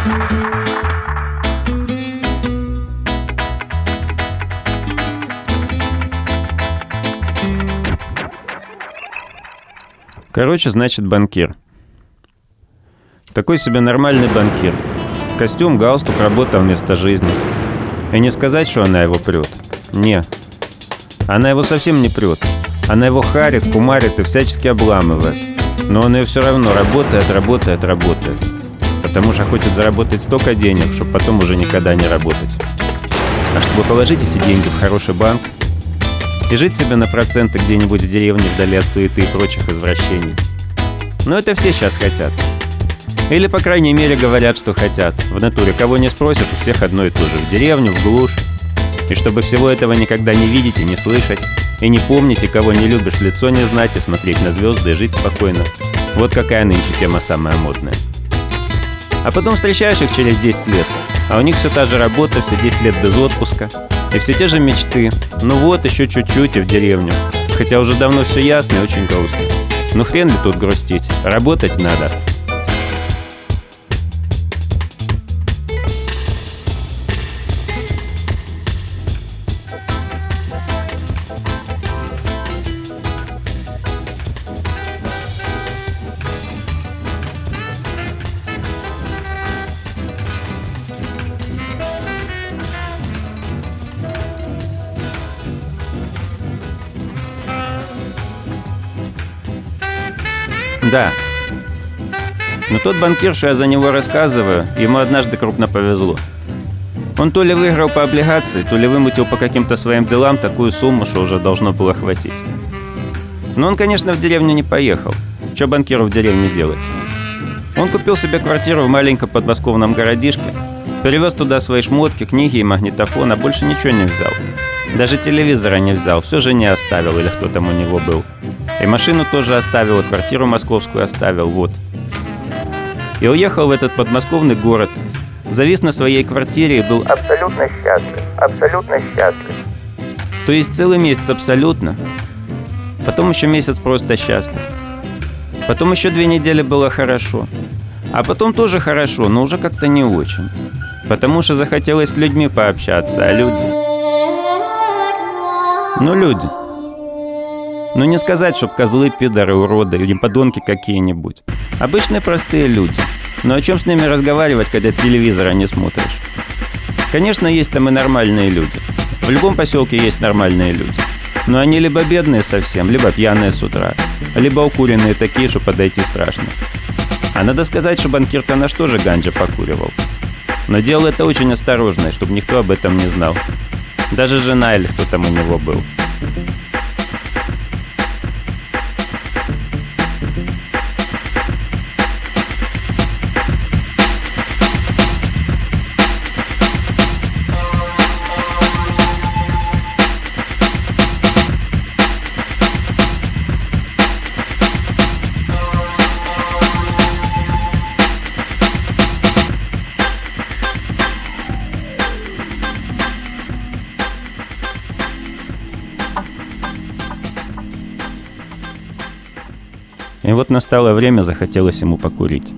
Короче, значит, банкир. Такой себе нормальный банкир. Костюм, галстук, работа вместо жизни. И не сказать, что она его прет. Не. Она его совсем не прет. Она его харит, кумарит и всячески обламывает. Но он ее все равно работает. Потому что хочет заработать столько денег, чтобы потом уже никогда не работать. А чтобы положить эти деньги в хороший банк и жить себе на проценты где-нибудь в деревне вдали от суеты и прочих извращений. Но это все сейчас хотят. Или, по крайней мере, говорят, что хотят. В натуре кого не спросишь, у всех одно и то же. В деревню, в глушь. И чтобы всего этого никогда не видеть и не слышать, и не помнить, и кого не любишь, в лицо не знать, и смотреть на звезды, и жить спокойно. Вот какая нынче тема самая модная. А потом встречаешь их через 10 лет, а у них все та же работа, все 10 лет без отпуска. И все те же мечты. Ну вот, еще чуть-чуть и в деревню. Хотя уже давно все ясно и очень грустно. Ну хрен ли тут грустить? Работать надо. Да. Но тот банкир, что я за него рассказываю, ему однажды крупно повезло. Он то ли выиграл по облигации, то ли вымутил по каким-то своим делам такую сумму, что уже должно было хватить. Но он, конечно, в деревню не поехал. Что банкиру в деревне делать? Он купил себе квартиру в маленьком подмосковном городишке, перевез туда свои шмотки, книги и магнитофон, а больше ничего не взял. Даже телевизора не взял, все жене оставил или кто там у него был. И машину тоже оставил, и квартиру московскую оставил, вот. И уехал в этот подмосковный город, завис на своей квартире и был абсолютно счастлив. То есть целый месяц абсолютно, потом еще месяц просто счастлив. Потом еще 2 недели было хорошо, а потом тоже хорошо, но уже как-то не очень. Потому что захотелось с людьми пообщаться, а люди... Ну, люди. Ну, не сказать, чтоб козлы, пидоры, уроды или подонки какие-нибудь. Обычные простые люди. Но о чем с ними разговаривать, когда телевизора не смотришь? Конечно, есть там и нормальные люди. В любом поселке есть нормальные люди. Но они либо бедные совсем, либо пьяные с утра, либо укуренные такие, что подойти страшно. А надо сказать, что банкир-то наш тоже ганджа покуривал. Но делал это очень осторожно, чтобы никто об этом не знал. Даже жена или кто там у него был. И вот настало время, захотелось ему покурить.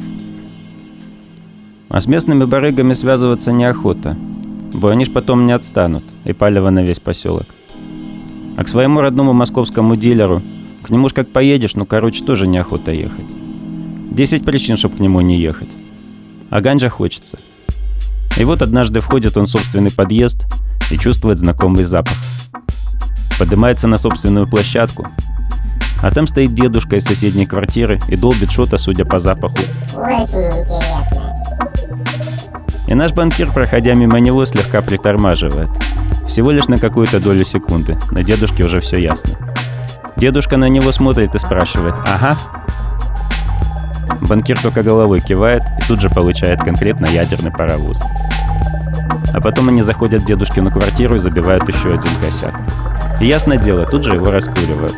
А с местными барыгами связываться неохота, бо они ж потом не отстанут, и палево на весь поселок. А к своему родному московскому дилеру, к нему ж как поедешь, тоже неохота ехать. 10 причин, чтоб к нему не ехать. А ганджа хочется. И вот однажды входит он в собственный подъезд и чувствует знакомый запах. Поднимается на собственную площадку, а там стоит дедушка из соседней квартиры и долбит что-то, судя по запаху. Очень интересно. И наш банкир, проходя мимо него, слегка притормаживает. Всего лишь на какую-то долю секунды. На дедушке уже все ясно. Дедушка на него смотрит и спрашивает: «Ага». Банкир только головой кивает и тут же получает конкретно ядерный паровоз. А потом они заходят в дедушкину квартиру и забивают еще один косяк. И ясно дело, тут же его раскуривают.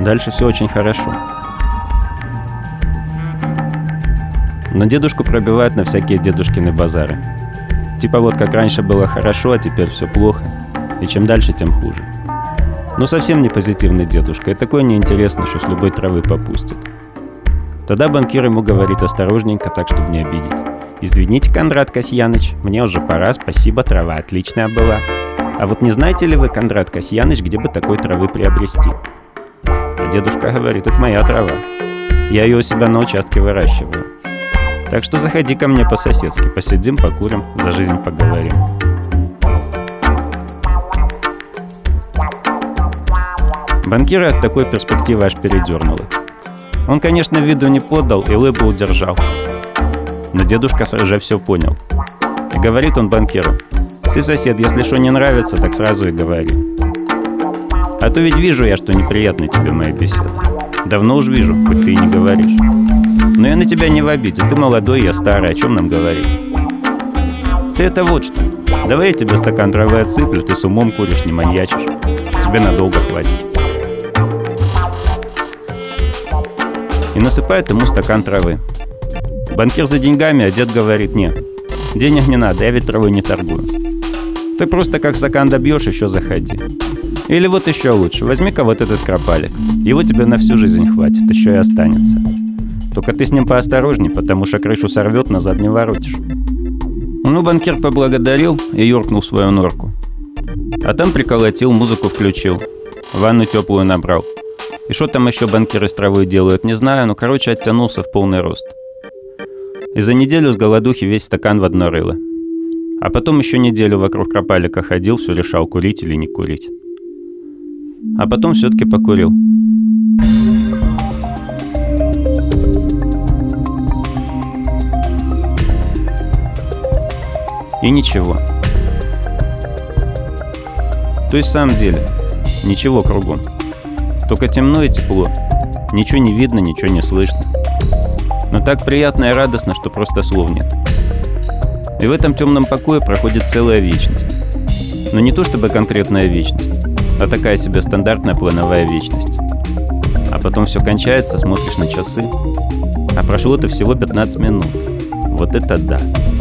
Дальше все очень хорошо. Но дедушку пробивают на всякие дедушкины базары. Типа вот как раньше было хорошо, а теперь все плохо. И чем дальше, тем хуже. Ну совсем не позитивный дедушка, и такой неинтересный, что с любой травы попустит. Тогда банкир ему говорит осторожненько, так, чтобы не обидеть. «Извините, Кондрат Касьяныч, мне уже пора, спасибо, трава отличная была. А вот не знаете ли вы, Кондрат Касьяныч, где бы такой травы приобрести?» А дедушка говорит: «Это моя трава. Я ее у себя на участке выращиваю. Так что заходи ко мне по-соседски, посидим, покурим, за жизнь поговорим». Банкира от такой перспективы аж передернуло. Он, конечно, виду не подал и лыбу удержал. Но дедушка уже все понял. И говорит он банкиру: «Ты, сосед, если что не нравится, так сразу и говори. А то ведь вижу я, что неприятны тебе мои беседы. Давно уж вижу, хоть ты и не говоришь. Но я на тебя не в обиде, ты молодой, я старый, о чем нам говорить? Ты это вот что. Давай я тебе стакан травы отсыплю, ты с умом куришь, не маньячишь. Тебе надолго хватит». И насыпает ему стакан травы. Банкир за деньгами, а дед говорит: «Не, денег не надо, я ведь травой не торгую. Ты просто как стакан добьешь, еще заходи. Или вот еще лучше, возьми-ка вот этот кропалик. Его тебе на всю жизнь хватит, еще и останется. Только ты с ним поосторожней, потому что крышу сорвет, назад не воротишь». Ну, банкир поблагодарил и юркнул в свою норку. А там приколотил, музыку включил, ванну теплую набрал. И что там еще банкиры с травой делают, не знаю, но, короче, оттянулся в полный рост. И за неделю с голодухи весь стакан в одно рыло. А потом еще неделю вокруг кропалика ходил, все решал, курить или не курить. А потом все-таки покурил. И ничего. То есть в самом деле, ничего кругом. Только темно и тепло. Ничего не видно, ничего не слышно. Но так приятно и радостно, что просто слов нет. И в этом темном покое проходит целая вечность. Но не то чтобы конкретная вечность, а такая себе стандартная плановая вечность. А потом все кончается, смотришь на часы, а прошло-то всего 15 минут. Вот это да!